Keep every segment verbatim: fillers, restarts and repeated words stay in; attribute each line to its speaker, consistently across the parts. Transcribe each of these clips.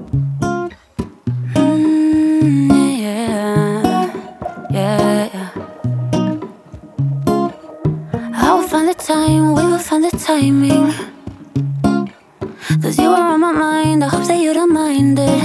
Speaker 1: Mm, yeah, yeah, yeah. I will find the time, we will find the timing. Cause you are on my mind, I hope that you don't mind it.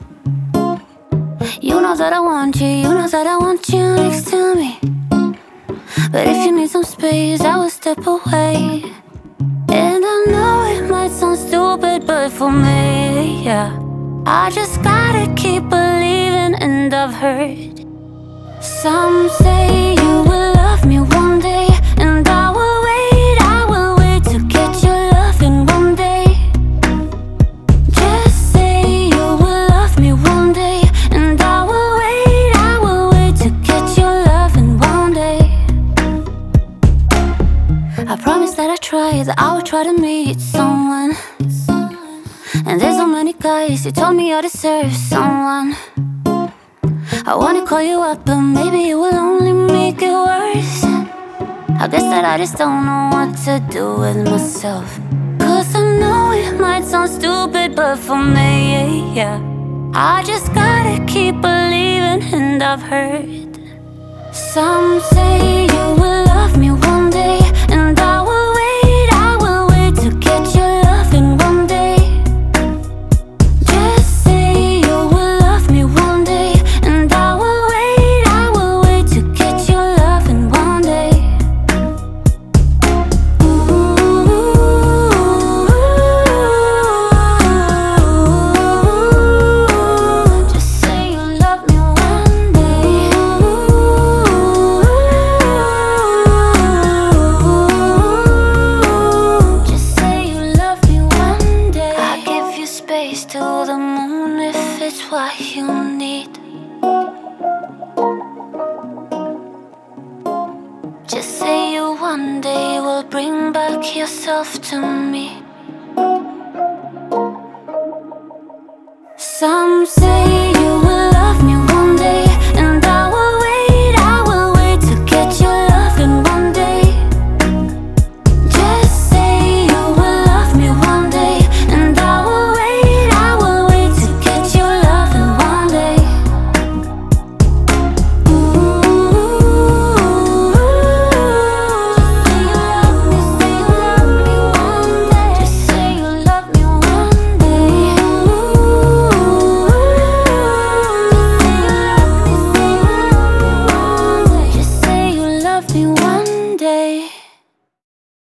Speaker 1: You know that I want you, you know that I want you next to me. But if you need some space, I will step away. And I know it might sound stupid, but for me, yeah, I just gotta keep believing. And I've heard some say you will love me one day, and I will wait, I will wait to get your loving one day. Just say you will love me one day, and I will wait, I will wait to get your loving one day. I promise that I try, that I will try to meet someone. And there's so many guys, you told me I deserve someone. I wanna call you up, but maybe it will only make it worse. I guess that I just don't know what to do with myself. Cause I know it might sound stupid, but for me, yeah, I just gotta keep believing. And I've heard some say you will love me one day, and I will wait, I will wait to get your loving one day. Just say you will love me one day, and I will wait, I will wait to get your loving one day. Ooh, just say you love me one day. Just say you love me one day. I give you space to the moon if it's what you need. Just say you one day will bring back yourself to me.